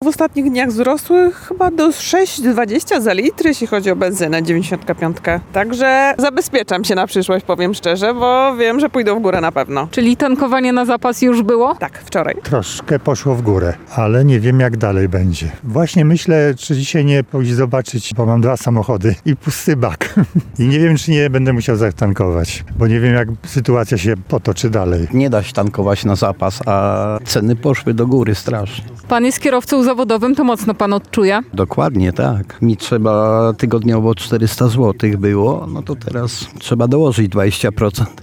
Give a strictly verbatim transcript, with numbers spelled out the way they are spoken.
ostatnich dniach wzrosły chyba do sześć dwadzieścia za litr, jeśli chodzi o benzynę dziewięćdziesiąt pięć. Także zabezpieczam się na przyszłość, powiem szczerze, bo wiem, że pójdą w górę na pewno. Czyli tankowanie na zapas już było? Tak, wczoraj. Troszkę poszło w górę, ale nie wiem jak dalej będzie. Właśnie myślę, czy dzisiaj nie pójść zobaczyć, bo mam dwa samochody i pusty bak. I nie wiem, czy nie będę musiał zatankować, bo nie wiem jak sytuacja się potoczy dalej. Nie da się tankować na zapas, a ceny poszły do góry strasznie. Pan jest kierowcą zawodowym, to mocno pan odczuje? Dokładnie tak. Mi trzeba tygodniowo czterysta złotych było, no to teraz trzeba dołożyć dwadzieścia procent.